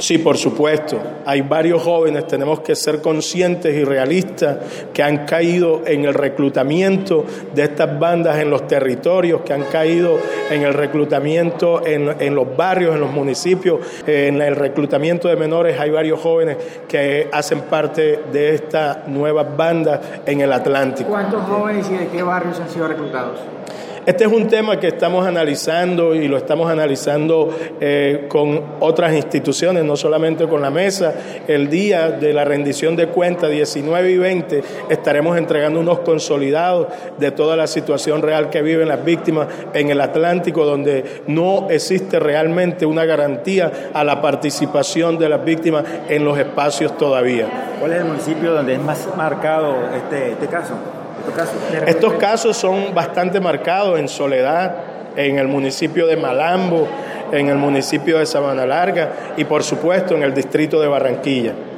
Sí, por supuesto. Hay varios jóvenes, tenemos que ser conscientes y realistas, que han caído en el reclutamiento de estas bandas en los territorios, que han caído en el reclutamiento en los barrios, en los municipios, en el reclutamiento de menores. Hay varios jóvenes que hacen parte de estas nuevas bandas en el Atlántico. ¿Cuántos jóvenes y de qué barrios han sido reclutados? Este es un tema que estamos analizando y lo estamos analizando con otras instituciones, no solamente con la mesa. El día de la rendición de cuentas, 19 y 20, estaremos entregando unos consolidados de toda la situación real que viven las víctimas en el Atlántico, donde no existe realmente una garantía a la participación de las víctimas en los espacios todavía. ¿Cuál es el municipio donde es más marcado este caso? Estos casos son bastante marcados en Soledad, en el municipio de Malambo, en el municipio de Sabana Larga y por supuesto en el distrito de Barranquilla.